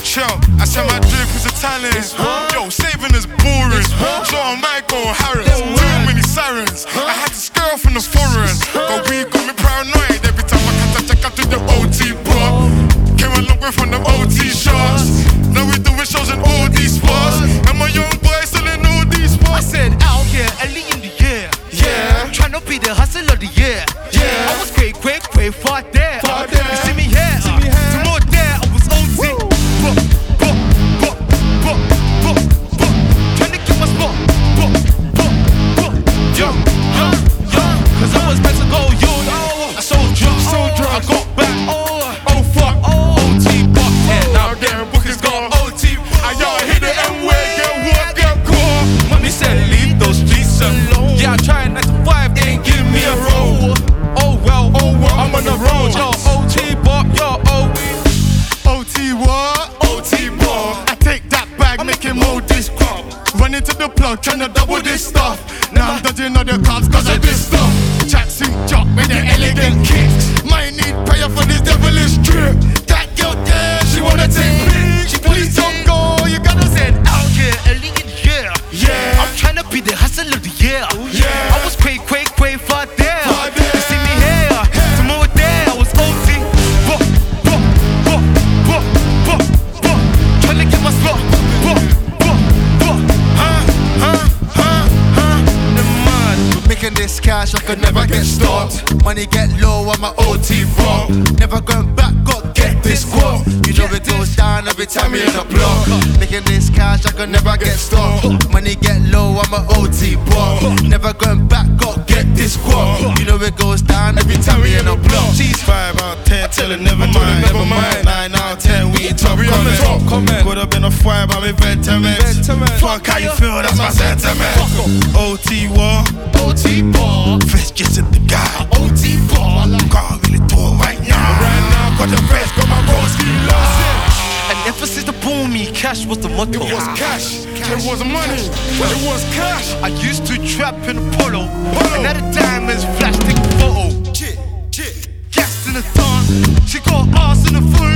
Yo, I said my drip is a talent. Yo, saving is boring. So I might go Harris. Too many sirens. I had to scare from the foreign. But we got me paranoid every time I check out to the OT, bro. Came a long way from the OT shots. Now we doing shows in all these spots. And my young boy still in all these spots. I said out here, early in the year. Yeah. Tryna be the hustle of the year. Yeah. I was great, far there. You see me here. Tomorrow there, I was OT. Tryna keep my spot. Yo. Cause I was meant to go, I sold drugs. I got back. Oh fuck. OT buck. Yeah, now them bookings got OT. I hit the M-way, get what, get caught. Mommy said leave those streets alone. Yeah, I tried 9 to 5, they ain't give me a roll. Oh well, I'm on the road. Yo, OT buck, OT what? OT what? I take that bag, make him hold this crop. Run into the plug, tryna double this stuff. Now I'm dodging all the cops cause of this stuff. Tracksuit jock with the elegant kicks. Might need prayer for this devilish trip. That girl there, she wanna take me. Please don't go, you gotta said out here, early in the year. Yeah. I'm tryna be the hustle of the year. Yeah. I was quake, far there. You see me here, tomorrow there, I was OT. Tryna get my spot. Making this cash, I could never get stopped. Money get low, I'm a OT bro. Never going back, got get this quote. You know it goes down every time you're in the block. Making this cash, I could never get stopped. Money get low, I'm a OT bro. Never going back, got get this quote. You know it goes down every time we're in the block. She's 5 out of 10, tell her never mind. 9 out of 10, we ain't top comment. Could have been a 5, I'm in Ventiments. Fuck how you feel, that's my sentiment. OT war, OT ball. Fresh just in the guy. OT ball. Can't really do it right now. Got the rest, got my Roski lost. And ever since the boom, me cash was the motto. It was cash, it was money, it was cash. I used to trap in a polo, and now the diamonds flash, take a photo. Gas in the dawn, she got ass in the full